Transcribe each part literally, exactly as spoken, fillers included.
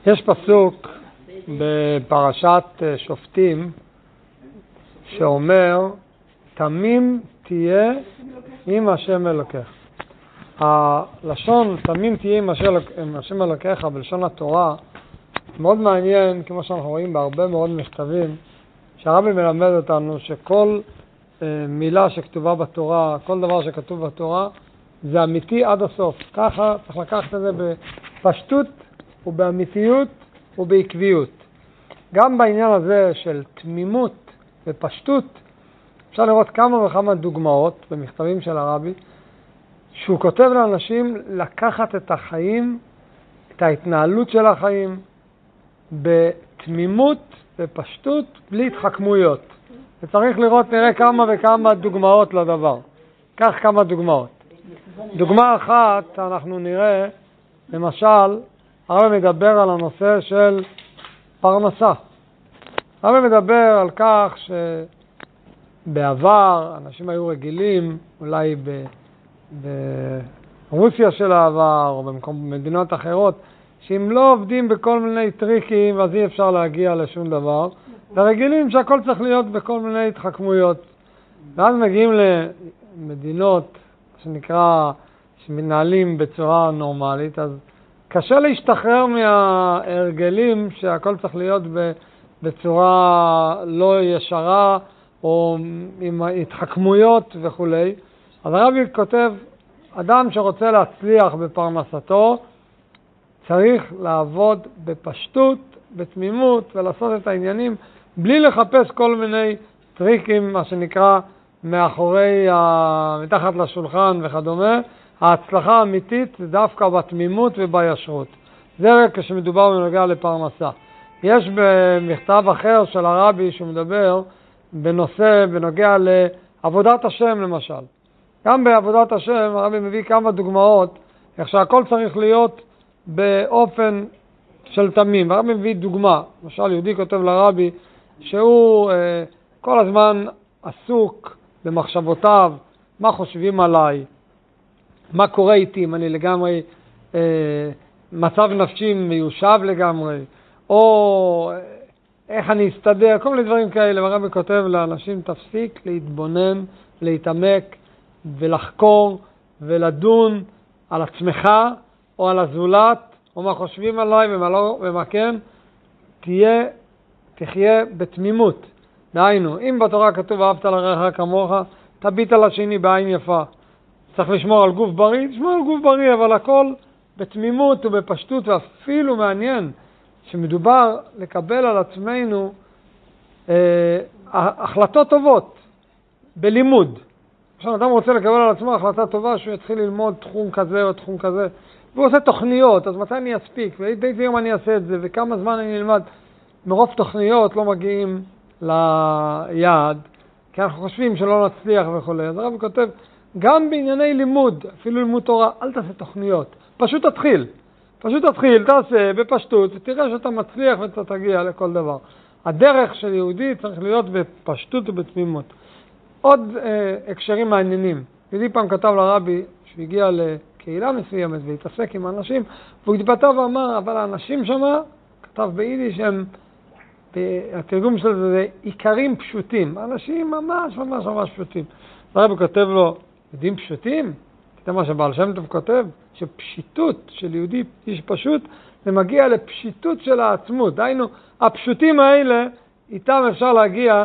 יש פסוק בפרשת שופטים שאומר, תמים תהיה עם השם אלוקיך. הלשון תמים תהיה עם השם אלוקיך בלשון התורה מאוד מעניין, כמו שאנחנו רואים בהרבה מאוד מכתבים, שהרבי מלמד אותנו שכל אה, מילה שכתובה בתורה, כל דבר שכתוב בתורה, זה אמיתי עד הסוף. ככה צריך לקחת את זה בפשטות ובאמיתיות ובעקביות. גם בעניין הזה של תמימות ופשטות, אפשר לראות כמה וכמה דוגמאות במכתבים של הרבי, שהוא כותב לאנשים לקחת את החיים, את ההתנהלות של החיים, בתמימות ופשטות, בלי התחכמויות. וצריך לראות, נראה כמה וכמה דוגמאות לדבר. כך כמה דוגמאות. דוגמה אחת, אנחנו נראה, למשל, הרב מדבר על הנושא של פרנסה. הרב מדבר על כך שבעבר אנשים היו רגילים, אולי ברוסיה של העבר או במדינות אחרות, שאם לא עובדים בכל מיני טריקים, אז אי אפשר להגיע לשום דבר. ורגילים שהכל צריך להיות בכל מיני התחכמויות. ואז מגיעים למדינות שנקרא, שמנהלים בצורה נורמלית, אז קשה להשתחרר מההרגלים שהכל צריך להיות בצורה לא ישרה או עם התחכמויות וכו'. אז הרבי כותב, אדם שרוצה להצליח בפרנסתו, צריך לעבוד בפשטות, בתמימות, ולעשות את העניינים בלי לחפש כל מיני טריקים, מה שנקרא, מאחורי, מתחת לשולחן וכדומה. ההצלחה האמיתית זה דווקא בתמימות ובישרות. זה רק כשמדובר בנוגע לפרנסה. יש במכתב אחר של הרבי שמדבר בנושא, בנוגע לעבודת השם למשל. גם בעבודת השם הרבי מביא כמה דוגמאות, איך שהכל צריך להיות באופן של תמים. הרבי מביא דוגמה, למשל יהודי כותב לרבי שהוא אה, כל הזמן עסוק במחשבותיו, מה חושבים עליי, מה קורה איתי, אם אני לגמרי אה, מצב נפשי מיושב לגמרי, או אה, איך אני אסתדר, כל מיני דברים כאלה. הרבי כותב לאנשים, תפסיק להתבונן, להתעמק ולחקור ולדון על עצמך או על הזולת, או מה חושבים עליי ומה לא ומה כן, תהיה, תחיה בתמימות. דהיינו, אם בתורה כתוב אהבת לרעך כמוך, תביט על השני בעין יפה. צריך לשמור על גוף בריא, לשמור על גוף בריא, אבל הכל בתמימות ובפשטות, ואפילו מעניין שמדובר לקבל על עצמנו אה, החלטות טובות בלימוד. עכשיו, אדם רוצה לקבל על עצמו החלטה טובה שהוא יתחיל ללמוד תחום כזה או תחום כזה, והוא עושה תוכניות, אז מתי אני אספיק, ואיזה יום אני אעשה את זה, וכמה זמן אני אלמד. מרוב תוכניות לא מגיעים ליעד, כי אנחנו חושבים שלא נצליח וכו'. אז הרב כותב, גם בענייני לימוד, אפילו לימוד תורה, אל תעשה תוכניות, פשוט תתחיל. פשוט תתחיל, תעשה בפשטות, ותראה שאתה מצליח ואתה תגיע לכל דבר. הדרך של יהודי צריך להיות בפשטות ובתמימות. עוד אה, הקשרים מעניינים. יהודי פעם כתב לרבי שהגיע לקהילה מסוימת והתעסק עם אנשים, והוא התבטא ואמר, אבל האנשים שמה, כתב ביידיש, הם, התרגום של זה, זה עיקרים פשוטים. אנשים ממש ממש ממש פשוטים. הרבי כותב לו, יהודים פשוטים? תדע מה שבעל שם טוב כותב, שפשיטות של יהודי איש פשוט, זה מגיע לפשיטות של העצמות. דהיינו, הפשוטים האלה, איתם אפשר להגיע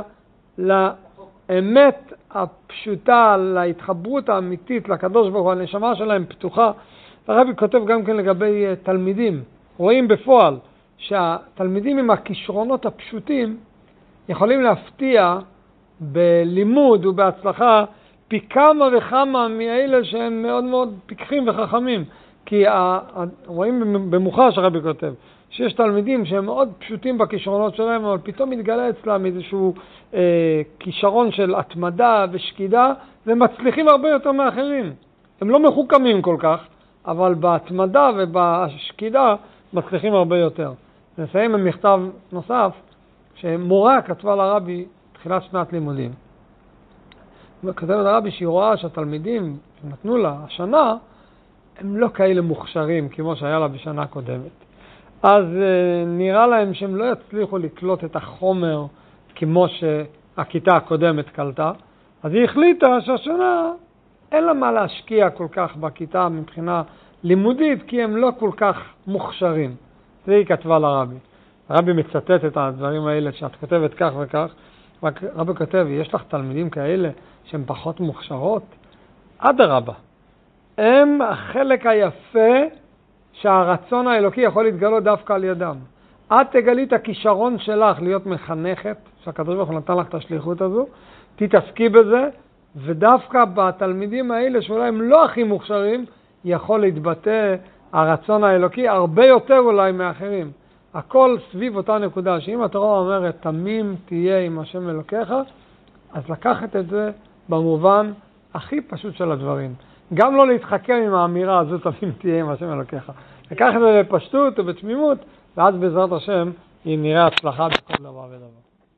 לאמת הפשוטה, להתחברות האמיתית לקדוש ברוך הוא, הנשמה שלהם פתוחה. הרבי כותב גם כן לגבי תלמידים. רואים בפועל שהתלמידים עם הכישרונות הפשוטים יכולים להפתיע בלימוד ובהצלחה פי כמה וכמה מאלה שהם מאוד מאוד פיקחים וחכמים. כי רואים במוחש, הרבי כותב, שיש תלמידים שהם מאוד פשוטים בכישרונות שלהם, אבל פתאום מתגלה אצלם איזשהו אה, כישרון של התמדה ושקידה, והם מצליחים הרבה יותר מאחרים. הם לא מחוכמים כל כך, אבל בהתמדה ובשקידה מצליחים הרבה יותר. נסיים עם מכתב נוסף, שמורה כתבה לרבי תחילת שנת לימודים. וכתבת לרבי שהיא רואה שהתלמידים שנתנו לה השנה, הם לא כאלה מוכשרים כמו שהיה לה בשנה קודמת. אז נראה להם שהם לא יצליחו לקלוט את החומר כמו שהכיתה הקודמת קלטה, אז היא החליטה שהשנה אין לה מה להשקיע כל כך בכיתה מבחינה לימודית, כי הם לא כל כך מוכשרים. זה היא כתבה לרבי. הרבי מצטט את הדברים האלה שאת כותבת כך וכך, הרבי כותב, יש לך תלמידים כאלה שהם פחות מוכשרות? אדרבה. הם החלק היפה שהרצון האלוקי יכול להתגלות דווקא על ידם. את תגלי את הכישרון שלך להיות מחנכת, שהקדוש ברוך הוא נתן לך את השליחות הזו, תתעסקי בזה, ודווקא בתלמידים האלה שאולי הם לא הכי מוכשרים, יכול להתבטא הרצון האלוקי הרבה יותר אולי מאחרים. הכל סביב אותה נקודה, שאם התורה אומרת תמים תהיה עם השם אלוקיך, אז לקחת את זה במובן הכי פשוט של הדברים. גם לא להתחכם עם האמירה הזו תמים תהיה עם השם אלוקיך. לקחת את זה בפשטות ובתמימות, ואז בעזרת השם היא נראה הצלחה בכל דבר ודבר.